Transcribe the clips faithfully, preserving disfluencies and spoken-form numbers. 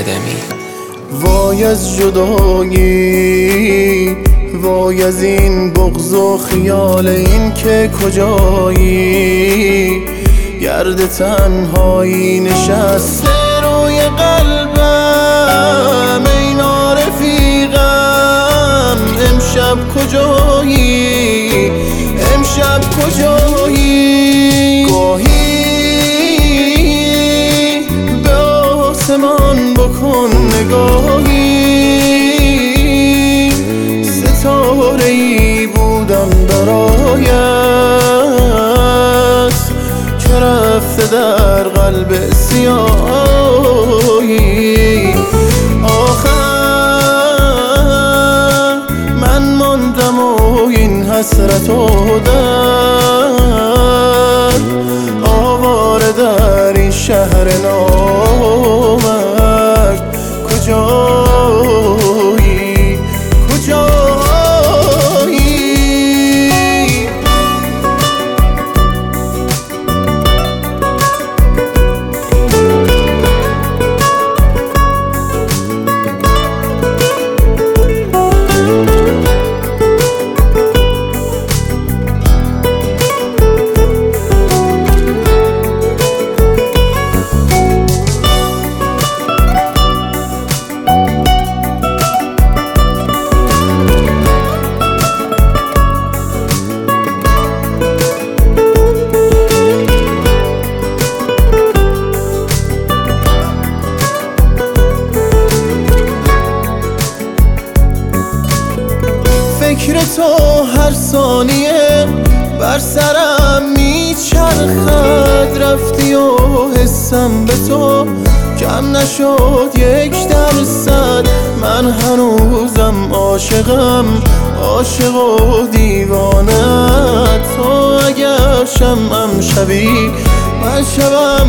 اکادمی. وای از جدایی، وای از این بغض و خیال این که کجایی، گرد تنهایی نشسته روی قلبم. ای نارفیقم امشب کجایی، امشب کجایی؟ گاهی به آسمان بکن نگاهی، ستاره ای بودم برایت که رفته در قلب سیاهی. آخر من ماندم و این حسرت و درد، آواره در این شهر نامرد. کجایی، کجایی؟ فکر تو هر ثانیه بر سرم میچرخد، رفتی و حسم به تو کم نشد یک درصد. من هنوزم عاشقم، عاشق و دیوانه. تو اگر شمعم شوی من شبم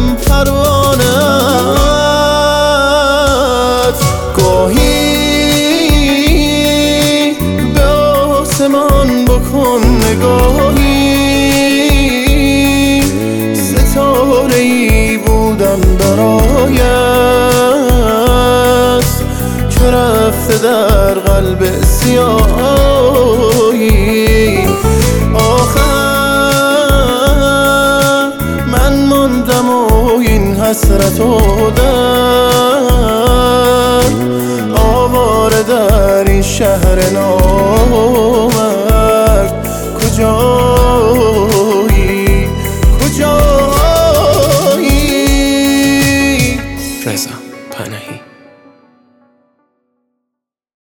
پروانه‌ات. گاهی آسمان بکن نگاهی، ستاره ای بودم برایت که رفته در قلب سیاهی. آخر من ماندم و این حسرت و درد، آواره در این شهر نام